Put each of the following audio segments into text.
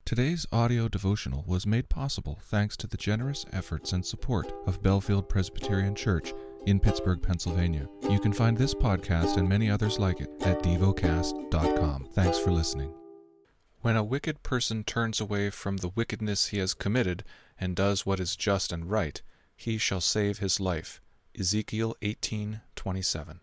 Today's audio devotional was made possible thanks to the generous efforts and support of Bellefield Presbyterian Church in Pittsburgh, Pennsylvania. You can find this podcast and many others like it at devocast.com. Thanks for listening. When a wicked person turns away from the wickedness he has committed and does what is just and right, he shall save his life. Ezekiel 18:27.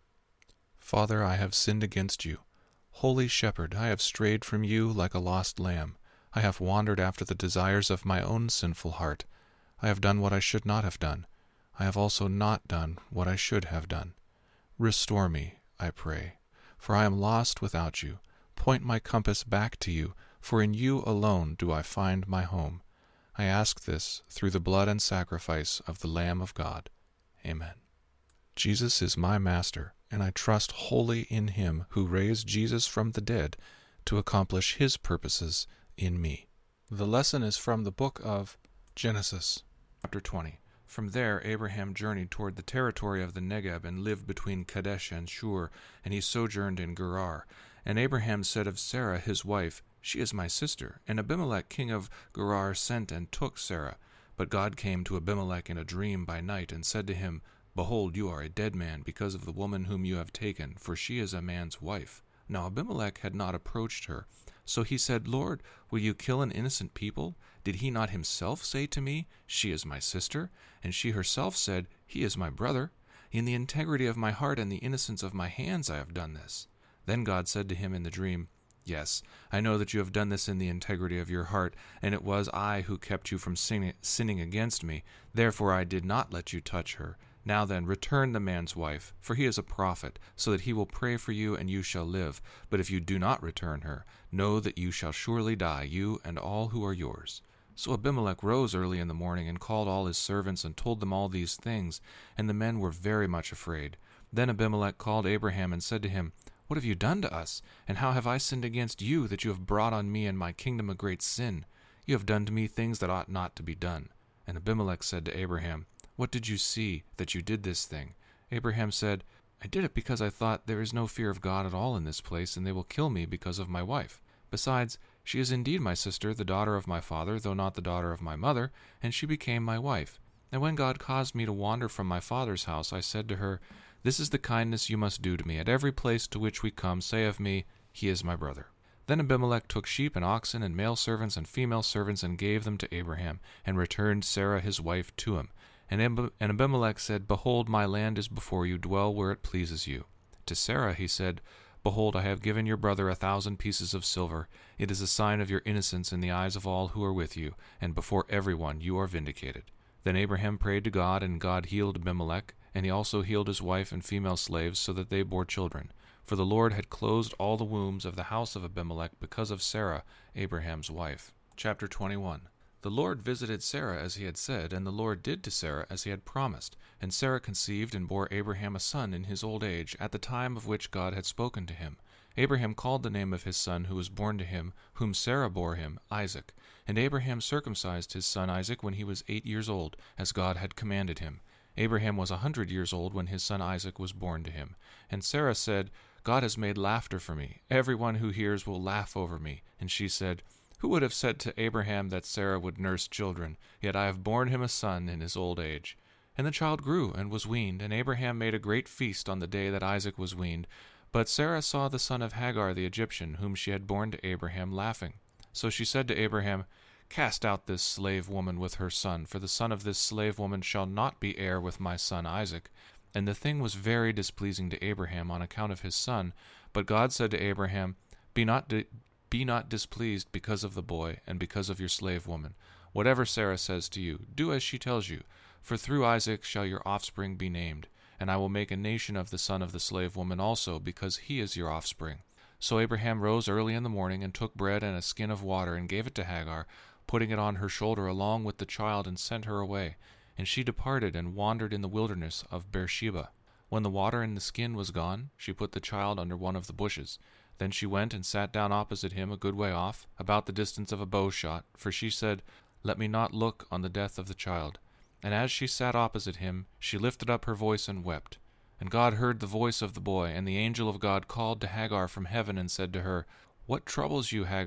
Father, I have sinned against you. Holy Shepherd, I have strayed from you like a lost lamb. I have wandered after the desires of my own sinful heart. I have done what I should not have done. I have also not done what I should have done. Restore me, I pray, for I am lost without you. Point my compass back to you, for in you alone do I find my home. I ask this through the blood and sacrifice of the Lamb of God. Amen. Jesus is my Master, and I trust wholly in Him who raised Jesus from the dead to accomplish His purposes in me. The lesson is from the book of Genesis, chapter 20. From there Abraham journeyed toward the territory of the Negeb and lived between Kadesh and Shur, and he sojourned in Gerar. And Abraham said of Sarah his wife, She is my sister. And Abimelech king of Gerar sent and took Sarah. But God came to Abimelech in a dream by night and said to him, Behold, you are a dead man because of the woman whom you have taken, for she is a man's wife. Now Abimelech had not approached her. So he said, Lord, will you kill an innocent people? Did he not himself say to me, She is my sister? And she herself said, He is my brother. In the integrity of my heart and the innocence of my hands I have done this. Then God said to him in the dream, Yes, I know that you have done this in the integrity of your heart, and it was I who kept you from sinning against me. Therefore I did not let you touch her. Now then, return the man's wife, for he is a prophet, so that he will pray for you, and you shall live. But if you do not return her, know that you shall surely die, you and all who are yours. So Abimelech rose early in the morning, and called all his servants, and told them all these things, and the men were very much afraid. Then Abimelech called Abraham, and said to him, What have you done to us? And how have I sinned against you, that you have brought on me and my kingdom a great sin? You have done to me things that ought not to be done. And Abimelech said to Abraham, What did you see that you did this thing? Abraham said, I did it because I thought there is no fear of God at all in this place, and they will kill me because of my wife. Besides, she is indeed my sister, the daughter of my father, though not the daughter of my mother, and she became my wife. And when God caused me to wander from my father's house, I said to her, This is the kindness you must do to me. At every place to which we come, say of me, He is my brother. Then Abimelech took sheep and oxen and male servants and female servants and gave them to Abraham, and returned Sarah his wife to him. And Abimelech said, Behold, my land is before you, dwell where it pleases you. To Sarah he said, Behold, I have given your brother 1,000 pieces of silver. It is a sign of your innocence in the eyes of all who are with you, and before everyone you are vindicated. Then Abraham prayed to God, and God healed Abimelech, and he also healed his wife and female slaves, so that they bore children. For the Lord had closed all the wombs of the house of Abimelech because of Sarah, Abraham's wife. Chapter 21. The Lord visited Sarah as he had said, and the Lord did to Sarah as he had promised. And Sarah conceived and bore Abraham a son in his old age, at the time of which God had spoken to him. Abraham called the name of his son who was born to him, whom Sarah bore him, Isaac. And Abraham circumcised his son Isaac when he was 8 years old, as God had commanded him. Abraham was 100 years old when his son Isaac was born to him. And Sarah said, God has made laughter for me. Everyone who hears will laugh over me. And she said, Who would have said to Abraham that Sarah would nurse children? Yet I have borne him a son in his old age. And the child grew and was weaned, and Abraham made a great feast on the day that Isaac was weaned. But Sarah saw the son of Hagar the Egyptian, whom she had borne to Abraham, laughing. So she said to Abraham, Cast out this slave woman with her son, for the son of this slave woman shall not be heir with my son Isaac. And the thing was very displeasing to Abraham on account of his son. But God said to Abraham, Be not displeased because of the boy and because of your slave woman. Whatever Sarah says to you, do as she tells you. For through Isaac shall your offspring be named. And I will make a nation of the son of the slave woman also, because he is your offspring. So Abraham rose early in the morning, and took bread and a skin of water, and gave it to Hagar, putting it on her shoulder along with the child, and sent her away. And she departed and wandered in the wilderness of Beersheba. When the water in the skin was gone, she put the child under one of the bushes. Then she went and sat down opposite him a good way off, about the distance of a bow shot, for she said, Let me not look on the death of the child. And as she sat opposite him, she lifted up her voice and wept. And God heard the voice of the boy, and the angel of God called to Hagar from heaven and said to her, What troubles you, Hagar?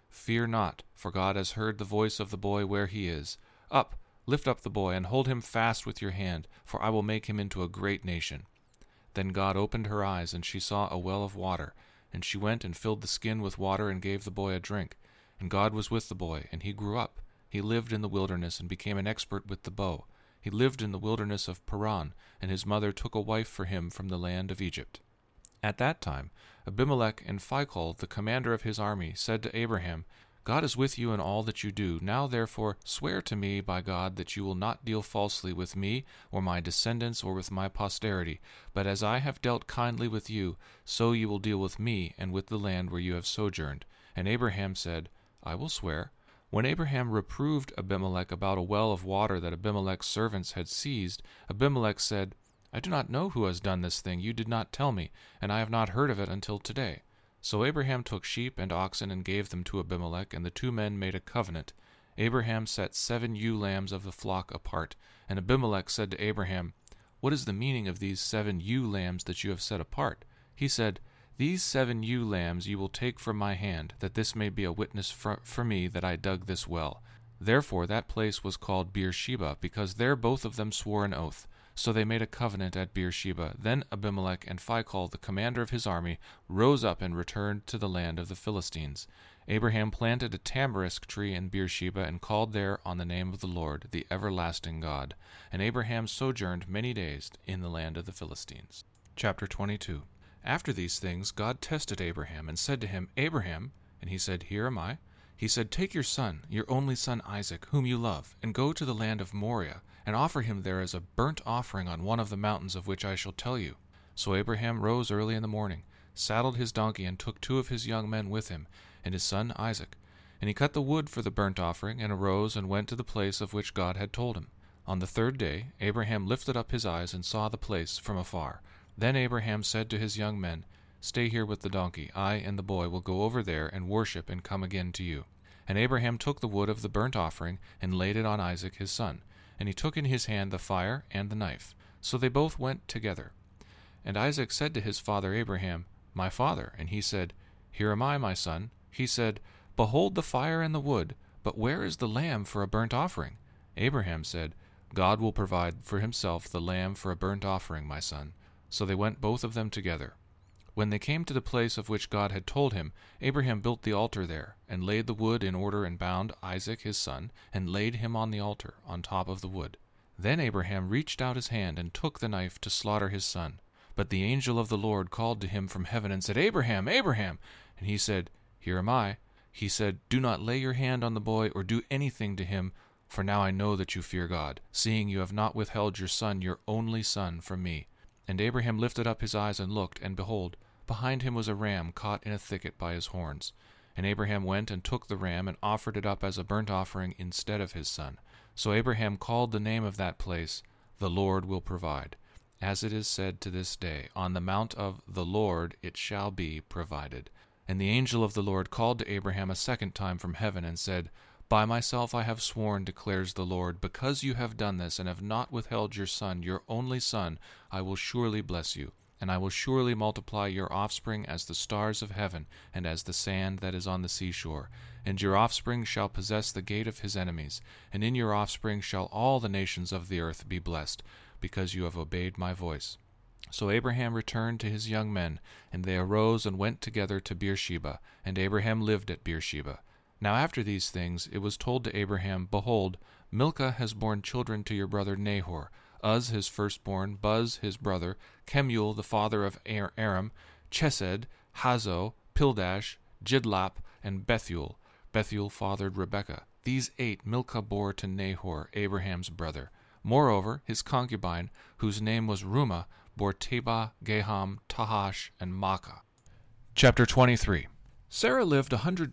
"Fear not, for God has heard the voice of the boy where he is. Up, lift up the boy, and hold him fast with your hand, for I will make him into a great nation." Then God opened her eyes, and she saw a well of water. And she went and filled the skin with water and gave the boy a drink. And God was with the boy, and he grew up. He lived in the wilderness and became an expert with the bow. He lived in the wilderness of Paran, and his mother took a wife for him from the land of Egypt. At that time, Abimelech and Phicol, the commander of his army, said to Abraham, "God is with you in all that you do. Now therefore swear to me by God that you will not deal falsely with me or my descendants or with my posterity, but as I have dealt kindly with you, so you will deal with me and with the land where you have sojourned." And Abraham said, "I will swear." When Abraham reproved Abimelech about a well of water that Abimelech's servants had seized, Abimelech said, "I do not know who has done this thing. You did not tell me, and I have not heard of it until today." So Abraham took sheep and oxen and gave them to Abimelech, and the two men made a covenant. Abraham set 7 ewe lambs of the flock apart, and Abimelech said to Abraham, "What is the meaning of these 7 ewe lambs that you have set apart?" He said, "These 7 ewe lambs you will take from my hand, that this may be a witness for me that I dug this well." Therefore that place was called Beersheba, because there both of them swore an oath. So they made a covenant at Beersheba. Then Abimelech and Phicol, the commander of his army, rose up and returned to the land of the Philistines. Abraham planted a tamarisk tree in Beersheba and called there on the name of the Lord, the everlasting God. And Abraham sojourned many days in the land of the Philistines. Chapter 22. After these things God tested Abraham and said to him, "Abraham," and he said, "Here am I." He said, "Take your son, your only son Isaac, whom you love, and go to the land of Moriah, and offer him there as a burnt offering on one of the mountains of which I shall tell you." So Abraham rose early in the morning, saddled his donkey, and took 2 of his young men with him, and his son Isaac. And he cut the wood for the burnt offering, and arose and went to the place of which God had told him. On the 3rd day Abraham lifted up his eyes and saw the place from afar. Then Abraham said to his young men, "Stay here with the donkey. I and the boy will go over there and worship and come again to you." And Abraham took the wood of the burnt offering and laid it on Isaac his son. And he took in his hand the fire and the knife. So they both went together. And Isaac said to his father Abraham, "My father." And he said, "Here am I, my son." He said, "Behold the fire and the wood, but where is the lamb for a burnt offering?" Abraham said, "God will provide for himself the lamb for a burnt offering, my son." So they went both of them together. When they came to the place of which God had told him, Abraham built the altar there, and laid the wood in order, and bound Isaac his son, and laid him on the altar, on top of the wood. Then Abraham reached out his hand and took the knife to slaughter his son. But the angel of the Lord called to him from heaven and said, "Abraham, Abraham!" And he said, "Here am I." He said, "Do not lay your hand on the boy or do anything to him, for now I know that you fear God, seeing you have not withheld your son, your only son, from me." And Abraham lifted up his eyes and looked, and behold, behind him was a ram caught in a thicket by his horns. And Abraham went and took the ram and offered it up as a burnt offering instead of his son. So Abraham called the name of that place, "The Lord will provide." As it is said to this day, "On the mount of the Lord it shall be provided." And the angel of the Lord called to Abraham a second time from heaven and said, "By myself I have sworn, declares the Lord, because you have done this and have not withheld your son, your only son, I will surely bless you. And I will surely multiply your offspring as the stars of heaven, and as the sand that is on the seashore. And your offspring shall possess the gate of his enemies, and in your offspring shall all the nations of the earth be blessed, because you have obeyed my voice." So Abraham returned to his young men, and they arose and went together to Beersheba, and Abraham lived at Beersheba. Now after these things it was told to Abraham, "Behold, Milcah has borne children to your brother Nahor, Uz his firstborn, Buz his brother, Kemuel the father of Aram, Chesed, Hazo, Pildash, Jidlap, and Bethuel. Bethuel fathered Rebekah. These 8 Milcah bore to Nahor, Abraham's brother. Moreover, his concubine, whose name was Rumah, bore Tebah, Gaham, Tahash, and Maacah. Chapter 23. Sarah lived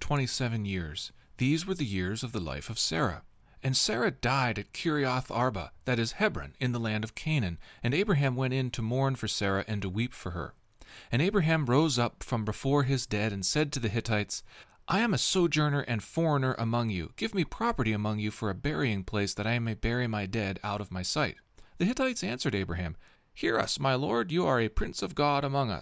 127 years. These were the years of the life of Sarah. And Sarah died at Kiriath Arba, that is Hebron, in the land of Canaan. And Abraham went in to mourn for Sarah and to weep for her. And Abraham rose up from before his dead and said to the Hittites, "I am a sojourner and foreigner among you. Give me property among you for a burying place, that I may bury my dead out of my sight." The Hittites answered Abraham, "Hear us, my lord, you are a prince of God among us.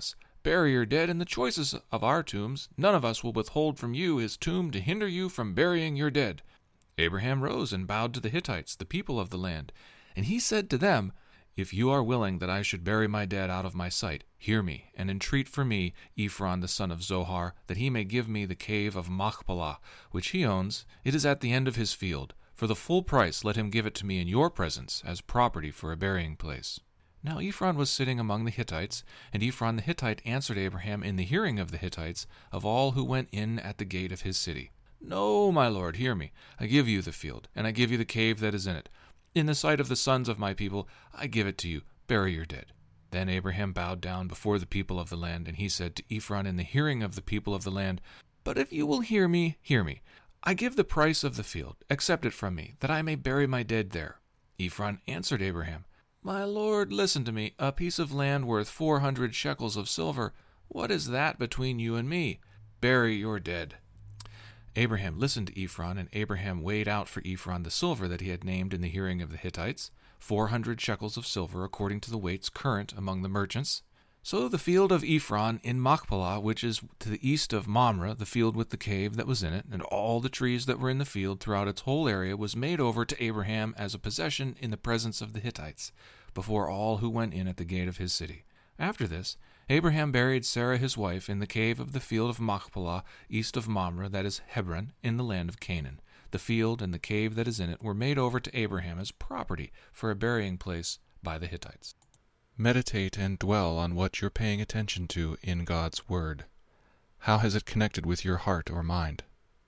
bury your dead in the choicest of our tombs. None of us will withhold from you his tomb to hinder you from burying your dead." Abraham rose and bowed to the Hittites, the people of the land. And he said to them, "If you are willing that I should bury my dead out of my sight, hear me, and entreat for me Ephron the son of Zohar, that he may give me the cave of Machpelah, which he owns. It is at the end of his field. For the full price let him give it to me in your presence, as property for a burying place." Now Ephron was sitting among the Hittites, and Ephron the Hittite answered Abraham in the hearing of the Hittites, of all who went in at the gate of his city, "No, my lord, hear me. I give you the field, and I give you the cave that is in it. In the sight of the sons of my people, I give it to you. Bury your dead." Then Abraham bowed down before the people of the land, and he said to Ephron in the hearing of the people of the land, "But if you will hear me, hear me. I give the price of the field. Accept it from me, that I may bury my dead there." Ephron answered Abraham, "My lord, listen to me. A piece of land worth 400 shekels of silver. What is that between you and me? Bury your dead." Abraham listened to Ephron, and Abraham weighed out for Ephron the silver that he had named in the hearing of the Hittites, 400 shekels of silver, according to the weights current among the merchants. So the field of Ephron in Machpelah, which is to the east of Mamre, the field with the cave that was in it, and all the trees that were in the field throughout its whole area, was made over to Abraham as a possession in the presence of the Hittites, before all who went in at the gate of his city. After this, Abraham buried Sarah his wife in the cave of the field of Machpelah, east of Mamre, that is Hebron, in the land of Canaan. The field and the cave that is in it were made over to Abraham as property for a burying place by the Hittites. Meditate and dwell on what you're paying attention to in God's Word. How has it connected with your heart or mind?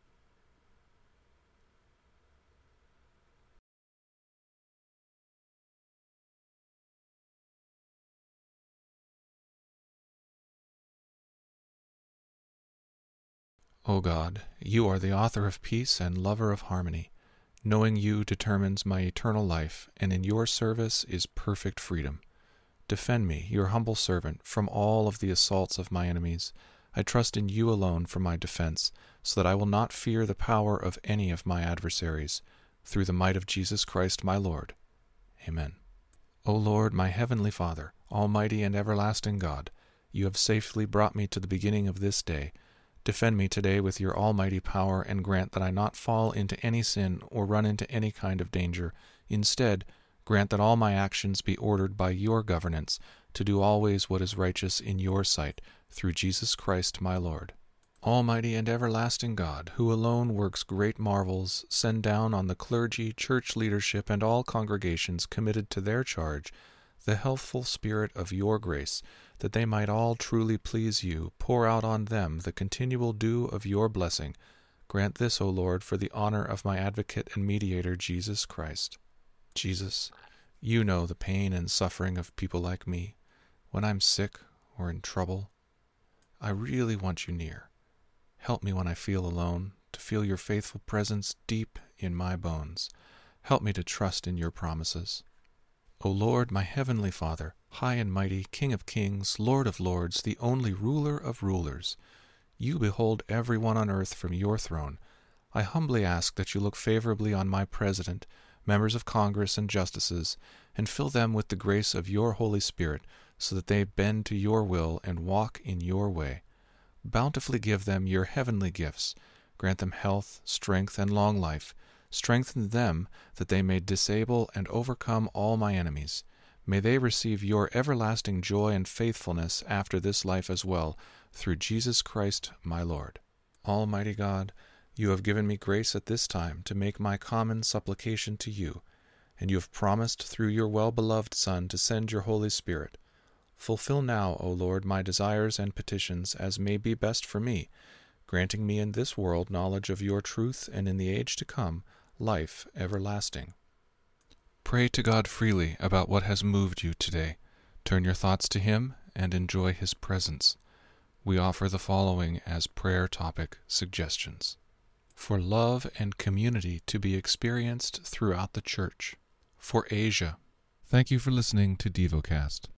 O God, you are the author of peace and lover of harmony. Knowing you determines my eternal life, and in your service is perfect freedom. Defend me, your humble servant, from all of the assaults of my enemies. I trust in you alone for my defense, so that I will not fear the power of any of my adversaries. Through the might of Jesus Christ my Lord. Amen. O Lord, my heavenly Father, almighty and everlasting God, you have safely brought me to the beginning of this day. Defend me today with your almighty power, and grant that I not fall into any sin or run into any kind of danger. Instead, grant that all my actions be ordered by your governance, to do always what is righteous in your sight, through Jesus Christ my Lord. Almighty and everlasting God, who alone works great marvels, send down on the clergy, church leadership, and all congregations committed to their charge the healthful spirit of your grace, that they might all truly please you. Pour out on them the continual dew of your blessing. Grant this, O Lord, for the honor of my advocate and mediator, Jesus Christ. Jesus, you know the pain and suffering of people like me. When I'm sick or in trouble, I really want you near. Help me when I feel alone, to feel your faithful presence deep in my bones. Help me to trust in your promises. O Lord, my heavenly Father, high and mighty, King of kings, Lord of lords, the only ruler of rulers, you behold everyone on earth from your throne. I humbly ask that you look favorably on my president, members of Congress, and justices, and fill them with the grace of your Holy Spirit, so that they bend to your will and walk in your way. Bountifully give them your heavenly gifts. Grant them health, strength, and long life. Strengthen them that they may disable and overcome all my enemies. May they receive your everlasting joy and faithfulness after this life as well, through Jesus Christ my Lord. Almighty God, you have given me grace at this time to make my common supplication to you, and you have promised through your well-beloved Son to send your Holy Spirit. Fulfill now, O Lord, my desires and petitions as may be best for me, granting me in this world knowledge of your truth, and in the age to come, life everlasting. Pray to God freely about what has moved you today. Turn your thoughts to Him and enjoy His presence. We offer the following as prayer topic suggestions. For love and community to be experienced throughout the Church. For Asia. Thank you for listening to DevoCast.